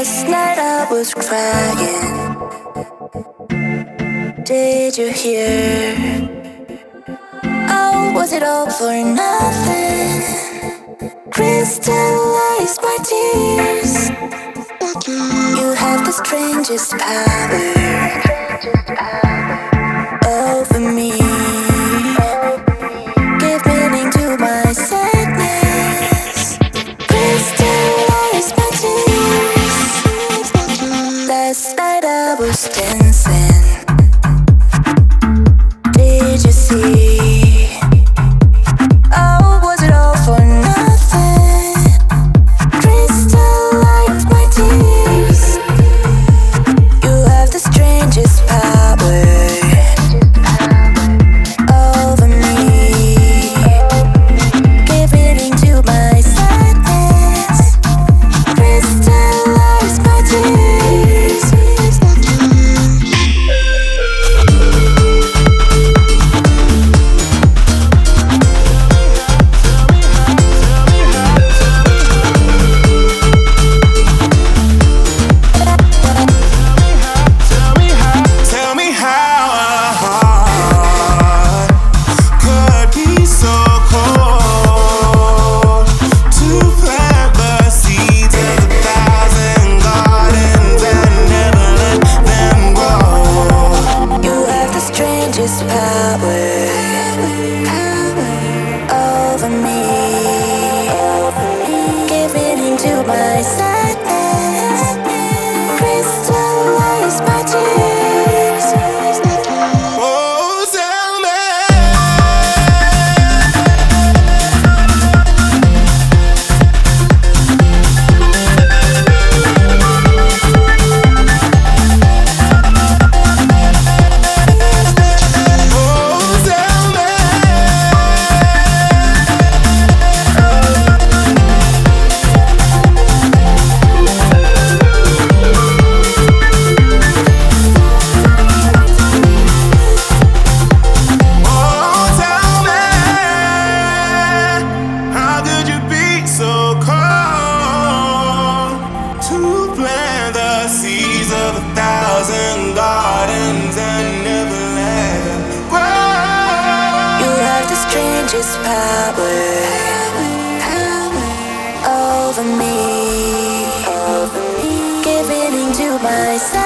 Last night I was crying. Did you hear? Oh, was it all for nothing? Crystallized my tears. You have the strangest power over me. Give meaning to my sadness. Crystallized my tears. Last night I was dancing. Did you see? Oh, was it all for nothing? Crystallized my tears. You have the strangest power over me. Give meaning to my sadness. Crystallized my tears. Tell me how a heart could be so cold to plant the seeds of 1,000 gardens and never let them grow. You have the strangest power over me. Give meaning to my sadness. Crystallize my tears. Oh, tell me. Oh, tell me. Oh, tell me, how could you be so cold to plant the seeds of 1,000 gardens and never let them You grow? have the strangest power over me. Give meaning to my sadness.